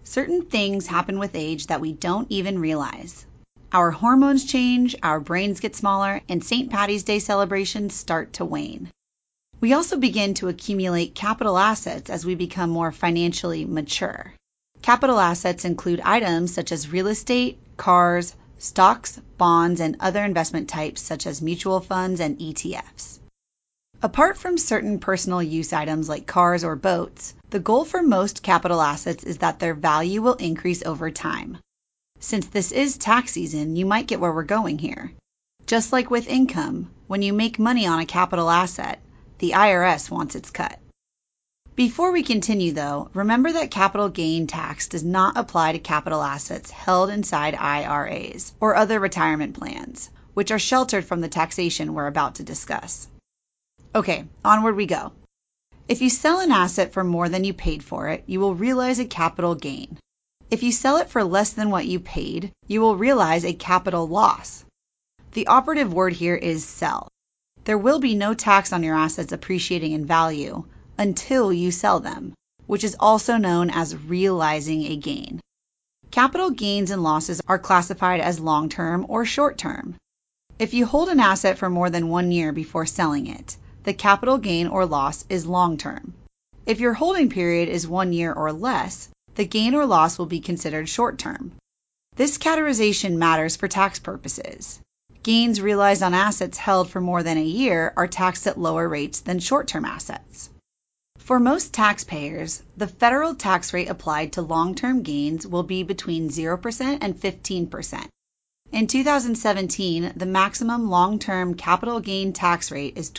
Certain things happen with age that we don't even realize. Our hormones change, our brains get smaller, and St. Paddy's Day celebrations start to wane. We also begin to accumulate capital assets as we become more financially mature. Capital assets include items such as real estate, cars, stocks, bonds, and other investment types such as mutual funds and ETFs. Apart from certain personal use items like cars or boats, the goal for most capital assets is that their value will increase over time. Since this is tax season, you might get where we're going here. Just like with income, when you make money on a capital asset, the IRS wants its cut. Before we continue though, remember that capital gain tax does not apply to capital assets held inside IRAs or other retirement plans, which are sheltered from the taxation we're about to discuss. Okay, onward we go. If you sell an asset for more than you paid for it, you will realize a capital gain. If you sell it for less than what you paid, you will realize a capital loss. The operative word here is sell. There will be no tax on your assets appreciating in value until you sell them, which is also known as realizing a gain. Capital gains and losses are classified as long-term or short-term. If you hold an asset for more than 1 year before selling it, the capital gain or loss is long-term. If your holding period is 1 year or less, the gain or loss will be considered short-term. This categorization matters for tax purposes. Gains realized on assets held for more than a year are taxed at lower rates than short-term assets. For most taxpayers, the federal tax rate applied to long-term gains will be between 0% and 15%. In 2017, the maximum long-term capital gain tax rate is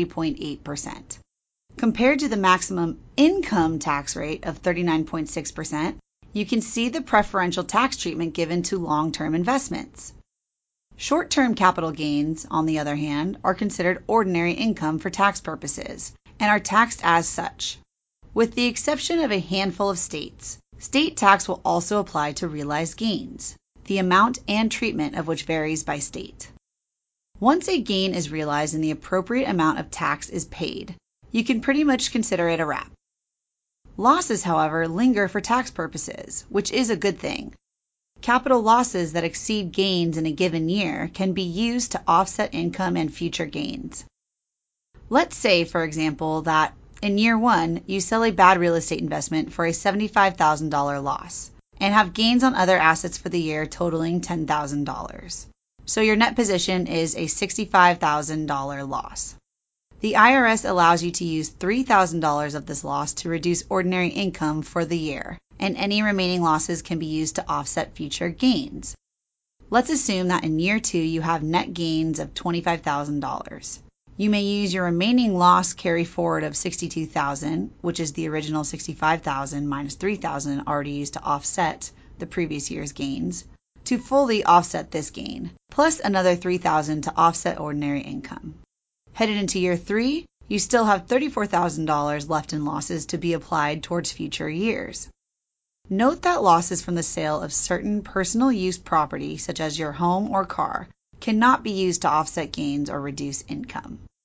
23.8%. Compared to the maximum income tax rate of 39.6%, you can see the preferential tax treatment given to long-term investments. Short-term capital gains, on the other hand, are considered ordinary income for tax purposes and are taxed as such. With the exception of a handful of states, state tax will also apply to realized gains, the amount and treatment of which varies by state. Once a gain is realized and the appropriate amount of tax is paid, you can pretty much consider it a wrap. Losses, however, linger for tax purposes, which is a good thing. Capital losses that exceed gains in a given year can be used to offset income and future gains. Let's say, for example, that in year 1, you sell a bad real estate investment for a $75,000 loss and have gains on other assets for the year totaling $10,000. So your net position is a $65,000 loss. The IRS allows you to use $3,000 of this loss to reduce ordinary income for the year, and any remaining losses can be used to offset future gains. Let's assume that in year 2 you have net gains of $25,000. You may use your remaining loss carry forward of $62,000, which is the original $65,000 minus $3,000 already used to offset the previous year's gains, to fully offset this gain, plus another $3,000 to offset ordinary income. Headed into year 3, you still have $34,000 left in losses to be applied towards future years. Note that losses from the sale of certain personal use property, such as your home or car, cannot be used to offset gains or reduce income.